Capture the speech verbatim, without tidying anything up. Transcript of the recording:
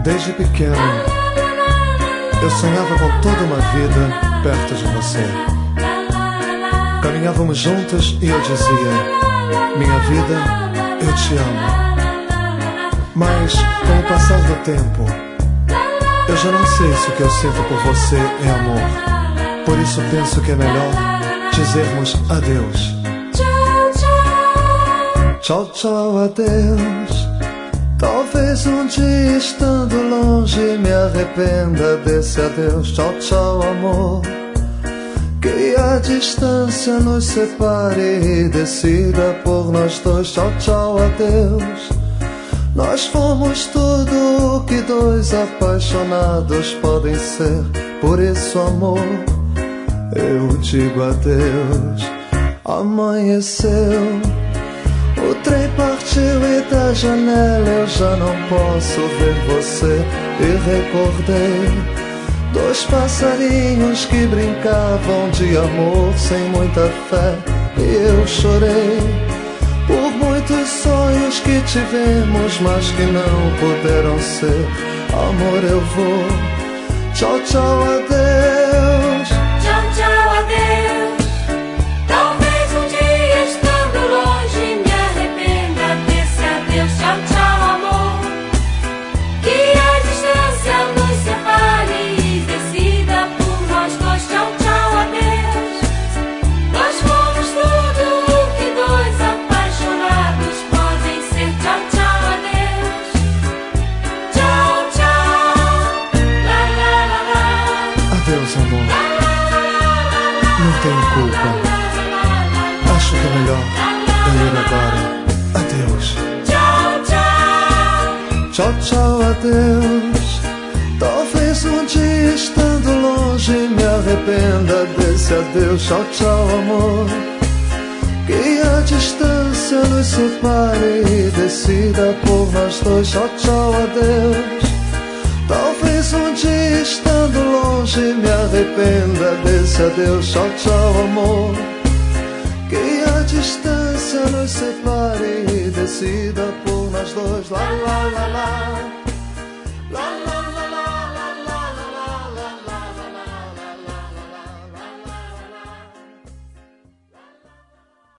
Desde pequeno, eu sonhava com toda uma vida perto de você. Caminhávamos juntos e eu dizia: minha vida, eu te amo. Mas, com o passar do tempo, eu já não sei se o que eu sinto por você é amor. Por isso penso que é melhor dizermos adeus. Tchau, tchau, adeus. Talvez um dia estando longe me arrependa desse adeus. Tchau, tchau, amor. Que a distância nos separe e decida por nós dois. Tchau, tchau, adeus. Nós fomos tudo o que dois apaixonados podem ser. Por isso, amor, eu digo adeus. Amanheceu, o trem partiu e da janela eu já não posso ver você. E recordei dois passarinhos que brincavam de amor sem muita fé. E eu chorei por muitos sonhos que tivemos, mas que não puderam ser. Amor, eu vou. Tchau, tchau, adeus. Tchau, tchau, adeus. Talvez um dia estando longe me arrependa desse adeus. Tchau, tchau, amor. Que a distância nos separe e decida por nós dois. Tchau, tchau, adeus. Nós fomos tudo o que dois apaixonados podem ser. Tchau, tchau, adeus. Tchau, tchau. La, la, la, la. Adeus, amor. Não tenho culpa. Acho que é melhor eu ir agora. Adeus. Tchau, tchau. Tchau, tchau, adeus. Talvez um dia estando longe me arrependa desse adeus. Tchau, tchau, amor. Que a distância nos separe e decida por nós dois. Tchau, tchau, adeus. Talvez um dia estando longe me arrependa desse adeus. Tchau, tchau, amor. Que a distância nos separe e decida por nós dois. Lá, lá, lá, lá.